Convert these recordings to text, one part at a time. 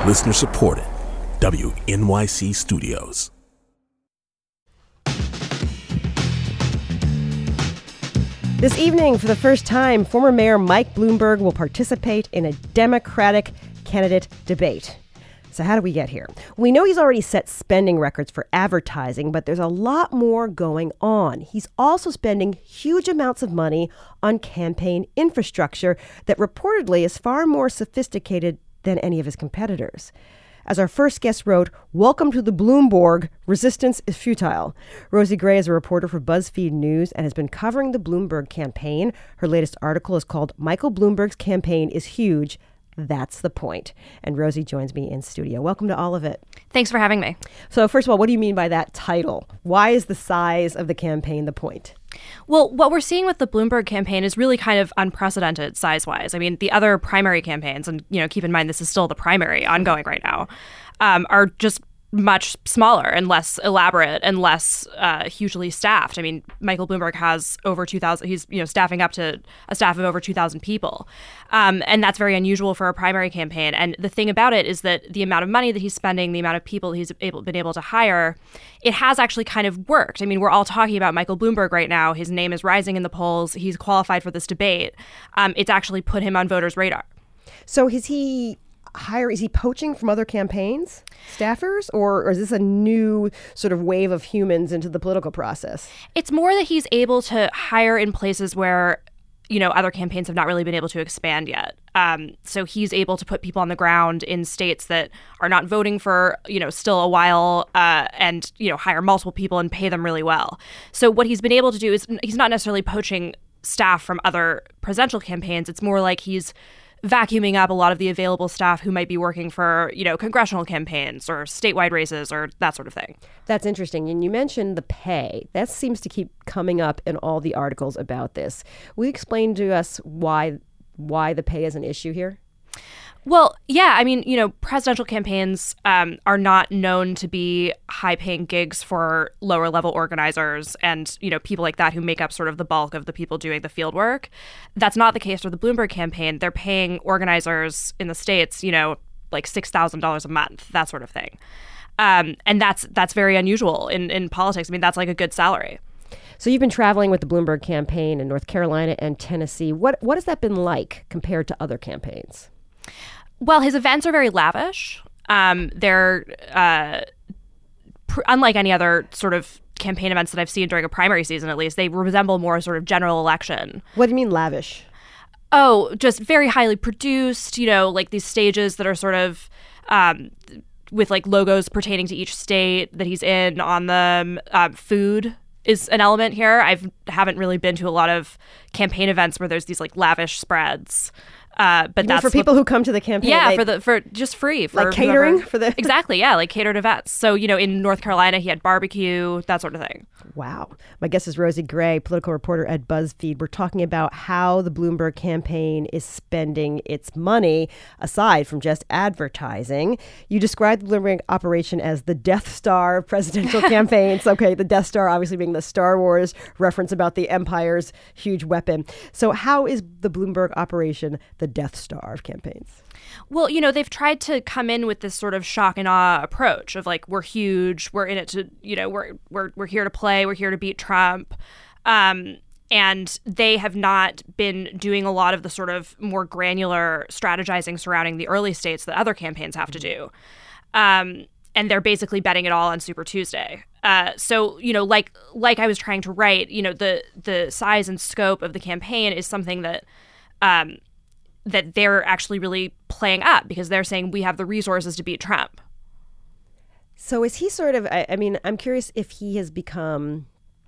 Listener supported. WNYC Studios. This evening, for the first time, former Mayor Mike Bloomberg will participate in a Democratic candidate debate. So how do we get here? We know he's already set spending records for advertising, but there's a lot more going on. He's also spending huge amounts of money on campaign infrastructure that reportedly is far more sophisticated than any of his competitors. As our first guest wrote, "Welcome to the Bloomborg. Resistance is futile." Rosie Gray is a reporter for BuzzFeed News and has been covering the Bloomberg campaign. Her latest article is called "Michael Bloomberg's Campaign is Huge. That's the Point." And Rosie joins me in studio. Welcome to all of it. Thanks for having me. So first of all, what do you mean by that title? Why is the size of the campaign the point? Well, what we're seeing with the Bloomberg campaign is really kind of unprecedented size-wise. I mean, the other primary campaigns, and keep in mind this is still the primary ongoing right now, are just much smaller and less elaborate and less hugely staffed. I mean, Michael Bloomberg has over 2,000. He's staffing up to a staff of over 2,000 people, and that's very unusual for a primary campaign. And the thing about it is that the amount of money that he's spending, the amount of people he's been able to hire, it has actually kind of worked. I mean, we're all talking about Michael Bloomberg right now. His name is rising in the polls. He's qualified for this debate. It's actually put him on voters' radar. So is he poaching from other campaigns, staffers, or is this a new sort of wave of humans into the political process? It's more that he's able to hire in places where, other campaigns have not really been able to expand yet. So he's able to put people on the ground in states that are not voting for, still a while, and, hire multiple people and pay them really well. So what he's been able to do is he's not necessarily poaching staff from other presidential campaigns. It's more like he's vacuuming up a lot of the available staff who might be working for, congressional campaigns or statewide races or that sort of thing. That's interesting. And you mentioned the pay. That seems to keep coming up in all the articles about this. Will you explain to us why the pay is an issue here? Well, yeah, I mean, presidential campaigns are not known to be high-paying gigs for lower-level organizers and, people like that who make up sort of the bulk of the people doing the field work. That's not the case for the Bloomberg campaign. They're paying organizers in the states, like $6,000 a month, that sort of thing. And that's very unusual in politics. I mean, that's like a good salary. So you've been traveling with the Bloomberg campaign in North Carolina and Tennessee. What has that been like compared to other campaigns? Well, his events are very lavish. They're unlike any other sort of campaign events that I've seen during a primary season, at least. They resemble more sort of general election. What do you mean lavish? Oh, just very highly produced, like these stages that are sort of with like logos pertaining to each state that he's in on them. Food is an element here. I haven't really been to a lot of campaign events where there's these like lavish spreads. But that's for people who come to the campaign. Yeah, for just free, for like catering whoever. for the exactly. Yeah, like catered events. So in North Carolina, he had barbecue, that sort of thing. Wow. My guest is Rosie Gray, political reporter at BuzzFeed. We're talking about how the Bloomberg campaign is spending its money aside from just advertising. You described the Bloomberg operation as the Death Star of presidential campaigns. Okay, the Death Star obviously being the Star Wars reference about the Empire's huge weapon. So how is the Bloomberg operation the Death Star of campaigns? Well, they've tried to come in with this sort of shock and awe approach of like, we're huge, we're in it to, we're here to play, we're here to beat Trump. And they have not been doing a lot of the sort of more granular strategizing surrounding the early states that other campaigns have to do. And they're basically betting it all on Super Tuesday. So, like I was trying to write, the size and scope of the campaign is something that that they're actually really playing up because they're saying we have the resources to beat Trump. So is he sort of, I'm curious if he has become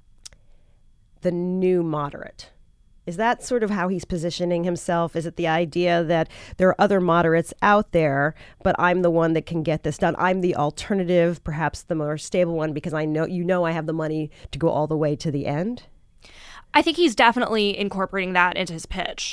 the new moderate. Is that sort of how he's positioning himself? Is it the idea that there are other moderates out there, but I'm the one that can get this done? I'm the alternative, perhaps the more stable one, because I know I have the money to go all the way to the end? I think he's definitely incorporating that into his pitch.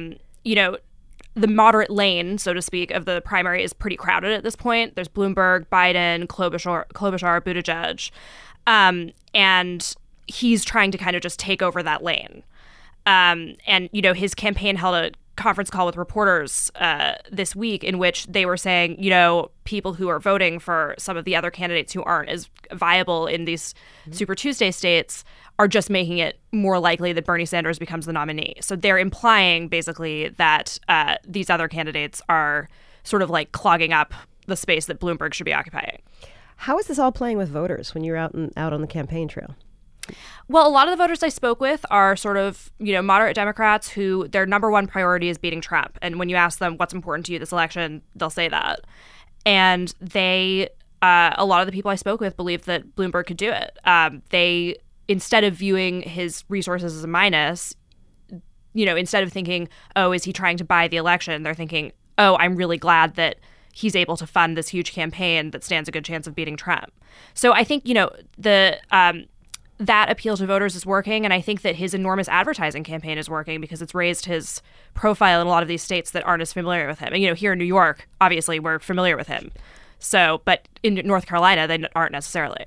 The moderate lane, so to speak, of the primary is pretty crowded at this point. There's Bloomberg, Biden, Klobuchar, Buttigieg. And he's trying to kind of just take over that lane. And his campaign held a conference call with reporters this week in which they were saying, people who are voting for some of the other candidates who aren't as viable in these Super Tuesday states are just making it more likely that Bernie Sanders becomes the nominee. So they're implying basically that these other candidates are sort of like clogging up the space that Bloomberg should be occupying. How is this all playing with voters when you're out on the campaign trail? Well, a lot of the voters I spoke with are sort of, moderate Democrats who their number one priority is beating Trump. And when you ask them what's important to you this election, they'll say that. And they, a lot of the people I spoke with believe that Bloomberg could do it. They, instead of viewing his resources as a minus, instead of thinking, oh, is he trying to buy the election? They're thinking, oh, I'm really glad that he's able to fund this huge campaign that stands a good chance of beating Trump. So I think, that appeal to voters is working, and I think that his enormous advertising campaign is working because it's raised his profile in a lot of these states that aren't as familiar with him. And, here in New York, obviously, we're familiar with him. So, but in North Carolina, they aren't necessarily.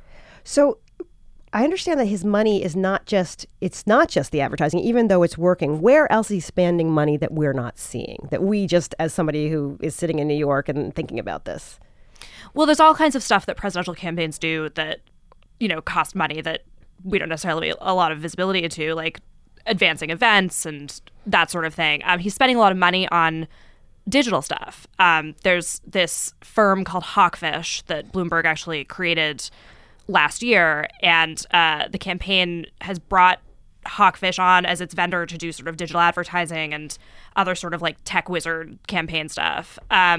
So I understand that his money is not just the advertising, even though it's working. Where else is he spending money that we're not seeing, that we just, as somebody who is sitting in New York and thinking about this? Well, there's all kinds of stuff that presidential campaigns do that cost money that we don't necessarily have a lot of visibility into, like advancing events and that sort of thing. He's spending a lot of money on digital stuff. There's this firm called Hawkfish that Bloomberg actually created last year, and the campaign has brought Hawkfish on as its vendor to do sort of digital advertising and other sort of like tech wizard campaign stuff.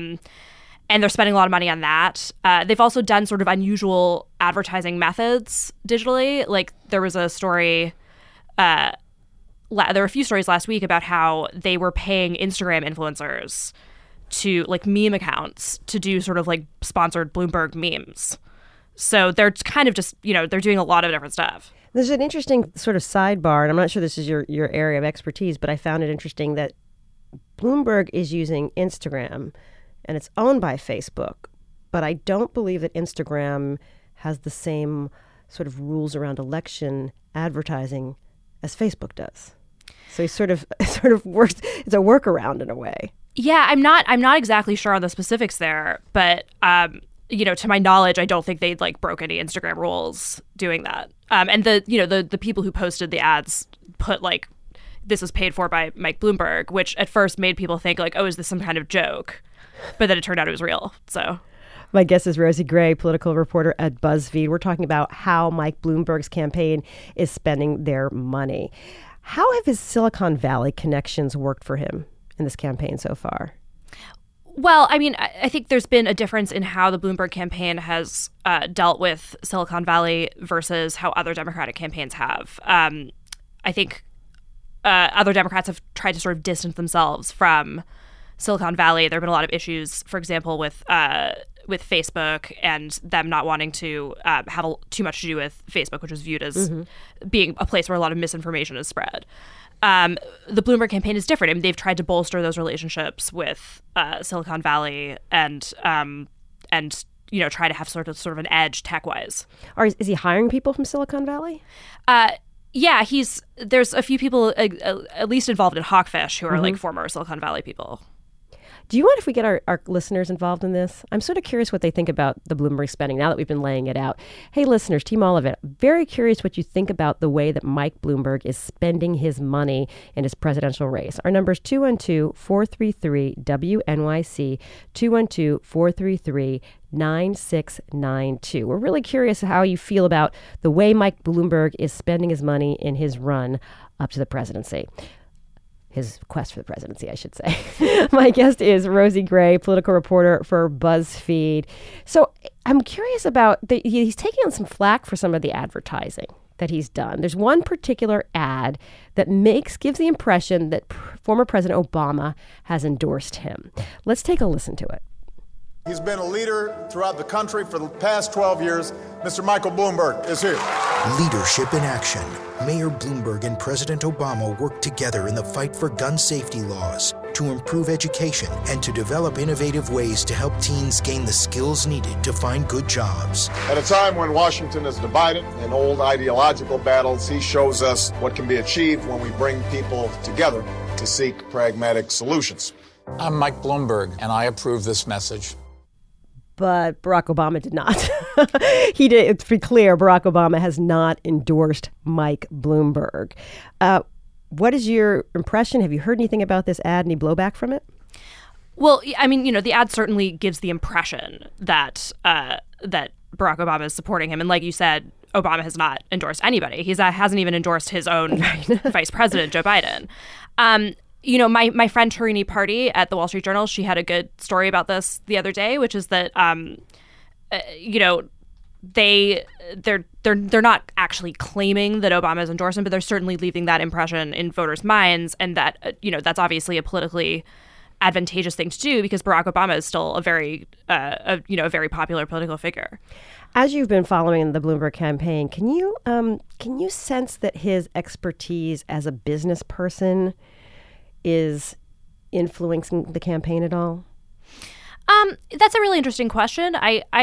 And they're spending a lot of money on that. They've also done sort of unusual advertising methods digitally. Like there was a story, there were a few stories last week about how they were paying Instagram influencers to like meme accounts to do sort of like sponsored Bloomberg memes. So they're kind of just, they're doing a lot of different stuff. There's an interesting sort of sidebar, and I'm not sure this is your area of expertise, but I found it interesting that Bloomberg is using Instagram, and it's owned by Facebook, but I don't believe that Instagram has the same sort of rules around election advertising as Facebook does. So he sort of works. It's a workaround in a way. Yeah, I'm not exactly sure on the specifics there, but to my knowledge, I don't think they'd like broke any Instagram rules doing that. And the people who posted the ads put like this was paid for by Mike Bloomberg, which at first made people think like, oh, is this some kind of joke? But then it turned out it was real. So my guest is Rosie Gray, political reporter at BuzzFeed. We're talking about how Mike Bloomberg's campaign is spending their money. How have his Silicon Valley connections worked for him in this campaign so far? Well, I mean, I think there's been a difference in how the Bloomberg campaign has dealt with Silicon Valley versus how other Democratic campaigns have. I think other Democrats have tried to sort of distance themselves from Silicon Valley. There have been a lot of issues, for example, with Facebook and them not wanting to have too much to do with Facebook, which was viewed as being a place where a lot of misinformation is spread. The Bloomberg campaign is different. I mean, they've tried to bolster those relationships with Silicon Valley and try to have sort of an edge tech-wise. Is he hiring people from Silicon Valley? Yeah, there's a few people at least involved in Hawkfish who are like former Silicon Valley people. Do you mind if we get our listeners involved in this? I'm sort of curious what they think about the Bloomberg spending now that we've been laying it out. Hey, listeners, Team Olivet, very curious what you think about the way that Mike Bloomberg is spending his money in his presidential race. Our number is 212-433-WNYC, 212-433-9692. We're really curious how you feel about the way Mike Bloomberg is spending his money in his run up to the presidency. His quest for the presidency, I should say. My guest is Rosie Gray, political reporter for BuzzFeed. So I'm curious about, he's taking on some flack for some of the advertising that he's done. There's one particular ad that gives the impression that former President Obama has endorsed him. Let's take a listen to it. He's been a leader throughout the country for the past 12 years. Mr. Michael Bloomberg is here. Leadership in action. Mayor Bloomberg and President Obama worked together in the fight for gun safety laws, to improve education, and to develop innovative ways to help teens gain the skills needed to find good jobs. At a time when Washington is divided in old ideological battles, he shows us what can be achieved when we bring people together to seek pragmatic solutions. I'm Mike Bloomberg, and I approve this message. But Barack Obama did not. He did. It's pretty clear Barack Obama has not endorsed Mike Bloomberg. What is your impression? Have you heard anything about this ad? Any blowback from it? Well, I mean, the ad certainly gives the impression that that Barack Obama is supporting him. And like you said, Obama has not endorsed anybody. He hasn't even endorsed his own vice president, Joe Biden. My friend Tarini Party at the Wall Street Journal, she had a good story about this the other day, which is that, they're not actually claiming that Obama is endorsing, but they're certainly leaving that impression in voters' minds. And that, that's obviously a politically advantageous thing to do because Barack Obama is still a very popular political figure. As you've been following the Bloomberg campaign, can you sense that his expertise as a business person is influencing the campaign at all? That's a really interesting question.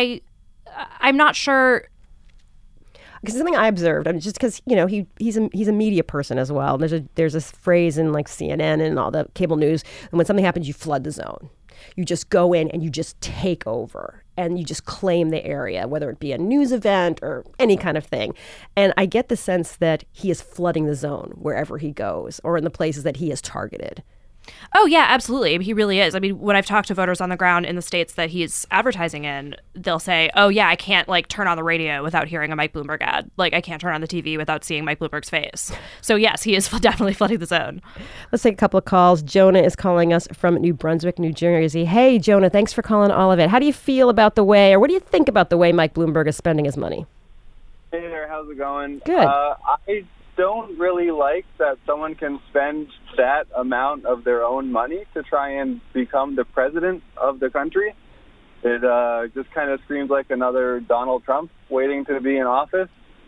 I'm not sure. Because something I observed, just because he's a media person as well. There's a phrase in like CNN and all the cable news, and when something happens, you flood the zone. You just go in and you just take over and you just claim the area, whether it be a news event or any kind of thing. And I get the sense that he is flooding the zone wherever he goes or in the places that he is targeted. Oh, yeah, absolutely. He really is. I mean, when I've talked to voters on the ground in the states that he's advertising in, they'll say, oh, yeah, I can't turn on the radio without hearing a Mike Bloomberg ad. I can't turn on the TV without seeing Mike Bloomberg's face. So, yes, he is definitely flooding the zone. Let's take a couple of calls. Jonah is calling us from New Brunswick, New Jersey. Hey, Jonah, thanks for calling all of it. How do you feel about the way, or what do you think about the way Mike Bloomberg is spending his money? Hey there, how's it going? Good. I don't really like that someone can spend that amount of their own money to try and become the president of the country. It just kind of screams like another Donald Trump waiting to be in office.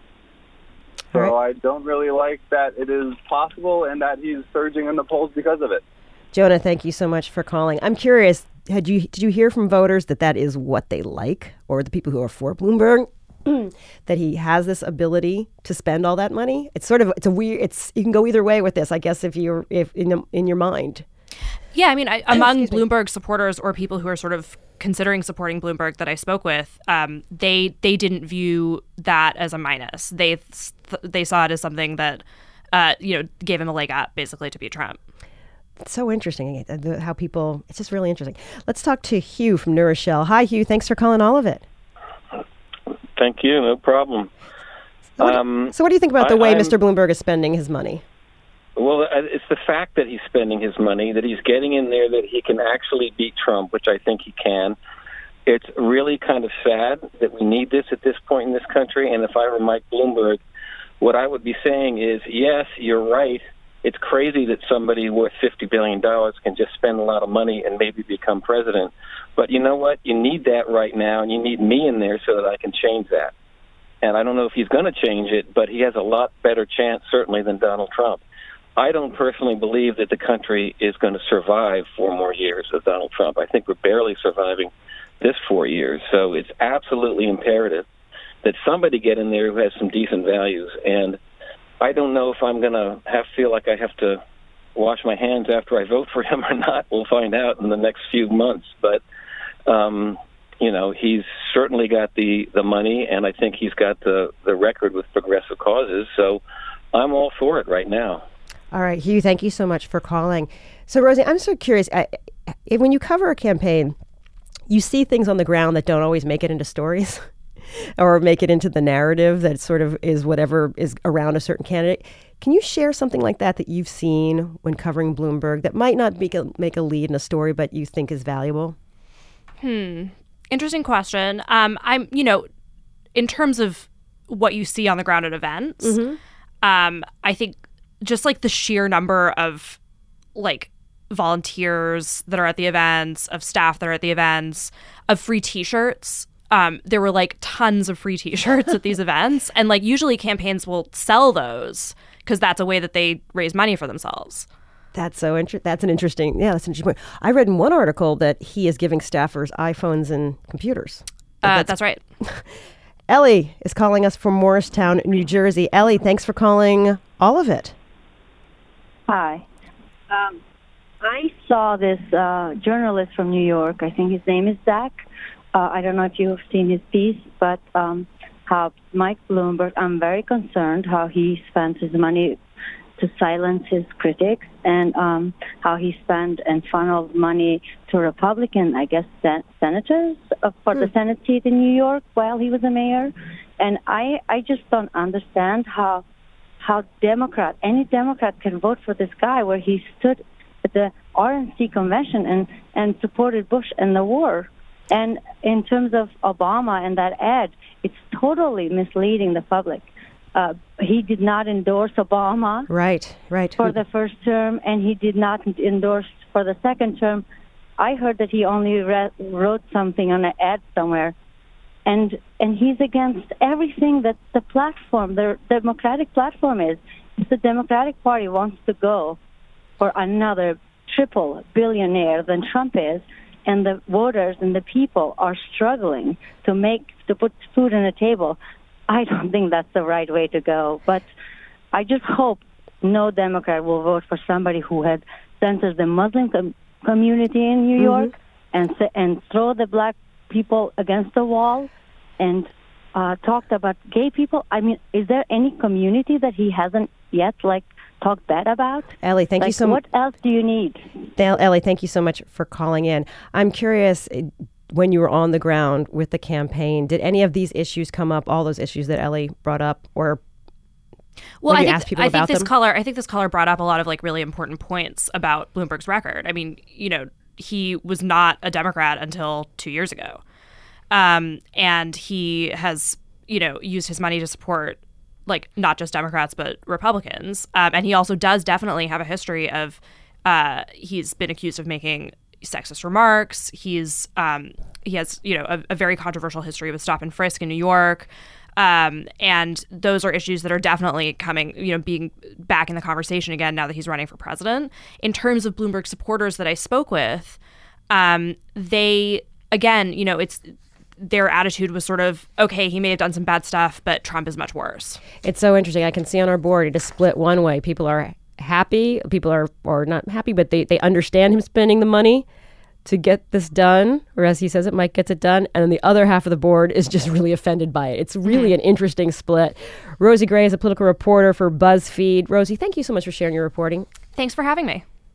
So right. I don't really like that it is possible and that he's surging in the polls because of it. Jonah, thank you so much for calling. I'm curious, did you hear from voters that is what they like, or the people who are for Bloomberg? That he has this ability to spend all that money? You can go either way with this, I guess, if in your mind. Yeah, I mean, among Bloomberg supporters or people who are sort of considering supporting Bloomberg that I spoke with, they didn't view that as a minus. They saw it as something that gave him a leg up, basically, to beat Trump. It's so interesting how people. It's just really interesting. Let's talk to Hugh from New Rochelle. Hi, Hugh. Thanks for calling all of it. Thank you. No problem. So what do you think about the way Mr. Bloomberg is spending his money? Well, it's the fact that he's spending his money, that he's getting in there, that he can actually beat Trump, which I think he can. It's really kind of sad that we need this at this point in this country. And if I were Mike Bloomberg, what I would be saying is, yes, you're right. It's crazy that somebody worth $50 billion can just spend a lot of money and maybe become president. But you know what? You need that right now, and you need me in there so that I can change that. And I don't know if he's going to change it, but he has a lot better chance, certainly, than Donald Trump. I don't personally believe that the country is going to survive 4 more years of Donald Trump. I think we're barely surviving this 4 years. So it's absolutely imperative that somebody get in there who has some decent values. And I don't know if I'm going to feel like I have to wash my hands after I vote for him or not. We'll find out in the next few months. But, he's certainly got the money, and I think he's got the record with progressive causes. So I'm all for it right now. All right, Hugh, thank you so much for calling. So, Rosie, I'm so curious. When you cover a campaign, you see things on the ground that don't always make it into stories or make it into the narrative that sort of is whatever is around a certain candidate. Can you share something like that you've seen when covering Bloomberg that might not make a lead in a story but you think is valuable? Interesting question. In terms of what you see on the ground at events, I think just like the sheer number of volunteers that are at the events, of staff that are at the events, of free T-shirts. There were tons of free T-shirts at these events, and usually campaigns will sell those because that's a way that they raise money for themselves. That's an interesting point. I read in one article that he is giving staffers iPhones and computers. That's right. Ellie is calling us from Morristown, New Jersey. Ellie, thanks for calling all of it. Hi. I saw this journalist from New York. I think his name is Zach. I don't know if you have seen his piece, but how Mike Bloomberg, I'm very concerned how he spends his money to silence his critics, and how he spent and funneled money to Republican, I guess, senators for the Senate seat in New York while he was a mayor. And I just don't understand how any Democrat can vote for this guy, where he stood at the RNC convention and supported Bush and the war. And in terms of Obama and that ad, it's totally misleading the public. He did not endorse Obama right for the first term, and he did not endorse for the second term. I heard that he only wrote something on an ad somewhere. And he's against everything that the platform, the Democratic platform is. If the Democratic Party wants to go for another triple billionaire than Trump is, and the voters and the people are struggling to put food on the table, I don't think that's the right way to go. But I just hope no Democrat will vote for somebody who had censored the Muslim community in New York and throw the black people against the wall and talked about gay people. I mean, is there any community that he hasn't yet talked bad about? Ellie, thank you so much. What else do you need? Ellie, thank you so much for calling in. I'm curious, when you were on the ground with the campaign, did any of these issues come up, all those issues that Ellie brought up, or well, I think this caller brought up a lot of really important points about Bloomberg's record. I mean, he was not a Democrat until 2 years ago. And he has, used his money to support not just Democrats, but Republicans. And he also does definitely have a history of, he's been accused of making sexist remarks. He has, a very controversial history with stop and frisk in New York. And those are issues that are definitely coming, being back in the conversation again now that he's running for president. In terms of Bloomberg supporters that I spoke with, they, again, their attitude was sort of, okay, he may have done some bad stuff, but Trump is much worse. It's so interesting. I can see on our board it is split one way. People are happy. People are not happy, but they understand him spending the money to get this done, or as he says it, Mike gets it done. And then the other half of the board is just really offended by it. It's really an interesting split. Rosie Gray is a political reporter for BuzzFeed. Rosie, thank you so much for sharing your reporting. Thanks for having me.